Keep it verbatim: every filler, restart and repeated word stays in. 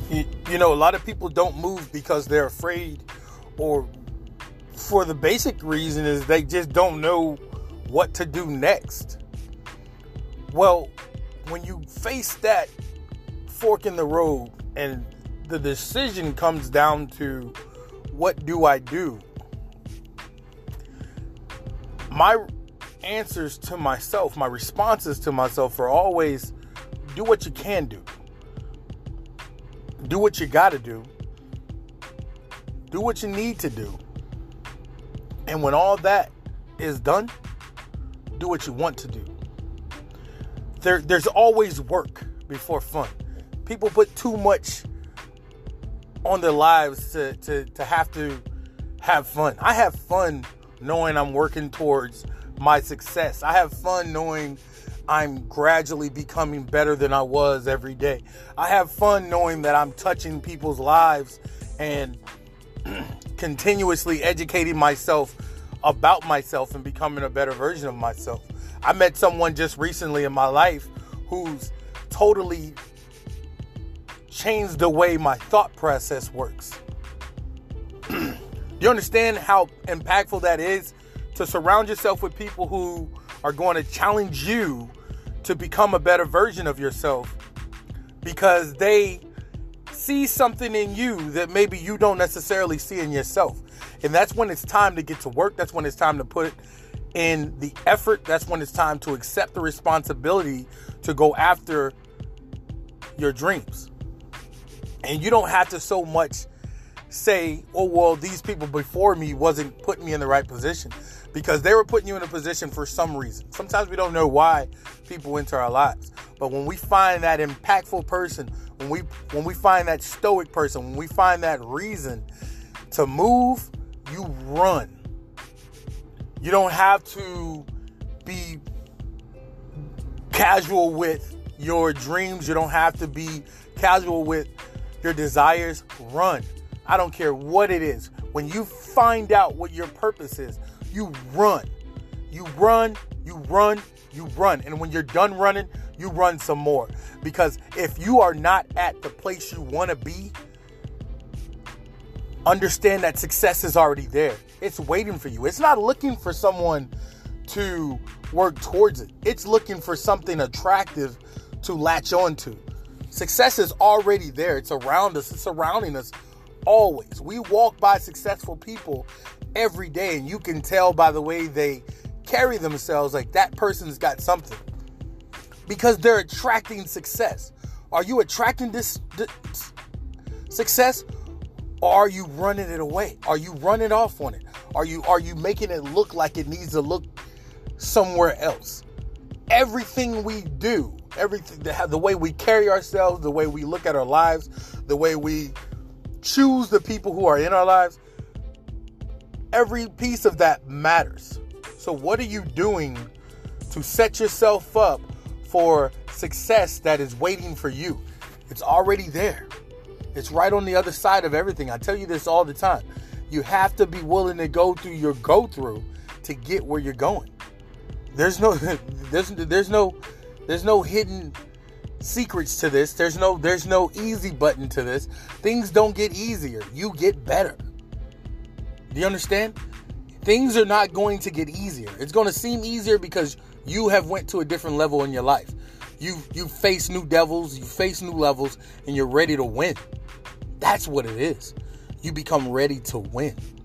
You, you know, a lot of people don't move because they're afraid, or for the basic reason is they just don't know what to do next. Well, when you face that fork in the road and the decision comes down to what do I do? My answers to myself, my responses to myself are always do what you can do. Do what you got to do. Do what you need to do. And when all that is done, do what you want to do. There, there's always work before fun. People put too much on their lives to, to, to have to have fun. I have fun knowing I'm working towards my success. I have fun knowing I'm gradually becoming better than I was every day. I have fun knowing that I'm touching people's lives and continuously educating myself about myself and becoming a better version of myself. I met someone just recently in my life who's totally changed the way my thought process works. Do you understand how impactful that is? To surround yourself with people who are going to challenge you to become a better version of yourself because they see something in you that maybe you don't necessarily see in yourself. And that's when it's time to get to work. That's when it's time to put in the effort. That's when it's time to accept the responsibility to go after your dreams. And you don't have to so much say, oh, well, these people before me wasn't putting me in the right position, because they were putting you in a position for some reason. Sometimes we don't know why people enter our lives. But when we find that impactful person, when we when we find that stoic person, when we find that reason to move, you run. You don't have to be casual with your dreams. You don't have to be casual with your desires. Run. I don't care what it is. When you find out what your purpose is, you run. You run, you run, you run. And when you're done running, you run some more. Because if you are not at the place you want to be, understand that success is already there. It's waiting for you. It's not looking for someone to work towards it. It's looking for something attractive to latch on to. Success is already there. It's around us. It's surrounding us always. We walk by successful people every day, and you can tell by the way they carry themselves like that person's got something, because they're attracting success. Are you attracting this, this success, or are you running it away? Are you running off on it? Are you are you making it look like it needs to look somewhere else? Everything we do, everything, the, the way we carry ourselves, the way we look at our lives, the way we choose the people who are in our lives, every piece of that matters. So what are you doing to set yourself up for success that is waiting for you? It's already there. It's right on the other side of everything. I tell you this all the time. You have to be willing to go through your go through to get where you're going. There's no there's there's no there's no hidden secrets to this. There's no there's no easy button to this. Things don't get easier. You get better. Do you understand? Things are not going to get easier. It's going to seem easier because you have went to a different level in your life. You you face new devils, you face new levels, and you're ready to win. That's what it is. You become ready to win.